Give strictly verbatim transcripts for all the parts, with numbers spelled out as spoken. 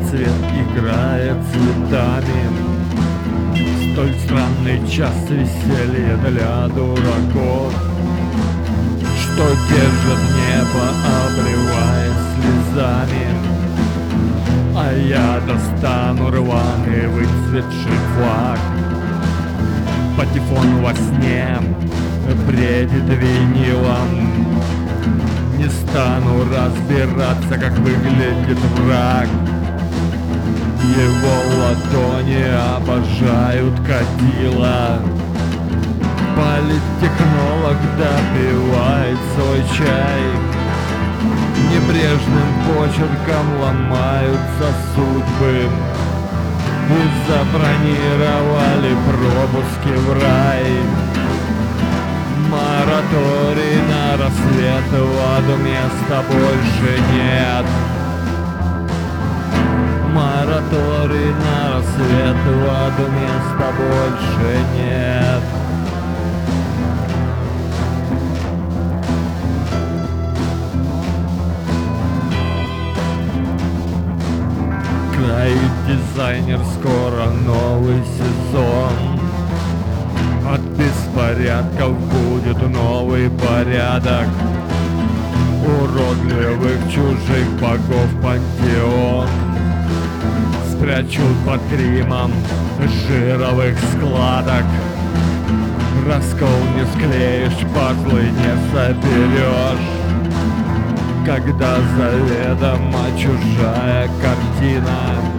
Рассвет играет цветами, столь странный час веселья для дураков, что держит небо, обливаясь слезами. А я достану рваный выцветший флаг. Патефон во сне бредит винилом. Не стану разбираться, как выглядит враг. Его ладони обожают кадила. Политтехнолог допивает свой чай. Небрежным почерком ломаются судьбы. И забронировали пропуски в рай. Мораторий на рассвет, в аду места больше нет. Мораторий на рассвет, в аду места больше нет. Край дизайнер, скоро новый сезон. От беспорядков будет новый порядок. Уродливых чужих богов пантеон спрячут под гримом жировых складок. Раскол не склеишь, пазлы не соберешь, когда заведомо чужая картина.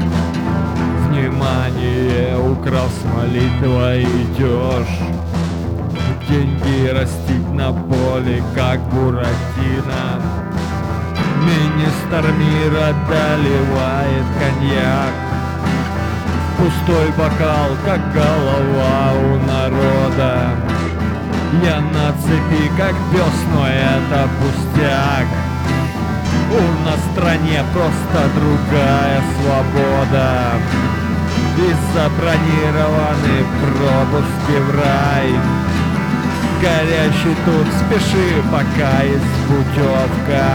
Внимание, украв с молитвой идешь. Деньги растить на поле, как буратино. Министр мира доливает коньяк в пустой бокал, как голова у народа. Я на цепи, как пес, но это пустяк. У нас в стране просто другая свобода. И забронированы пропуски в рай. Горящий тут, спеши, пока есть путевка.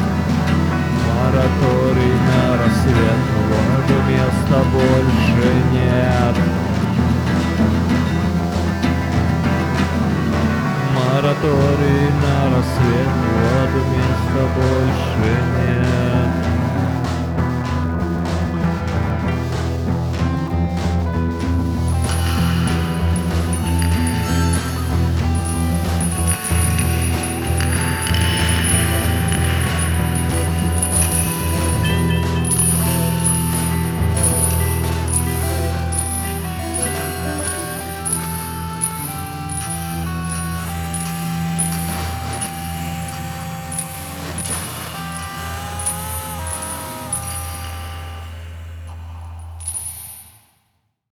Мораторий на рассвет, в аду места больше нет. Мораторий на рассвет, в аду места больше нет.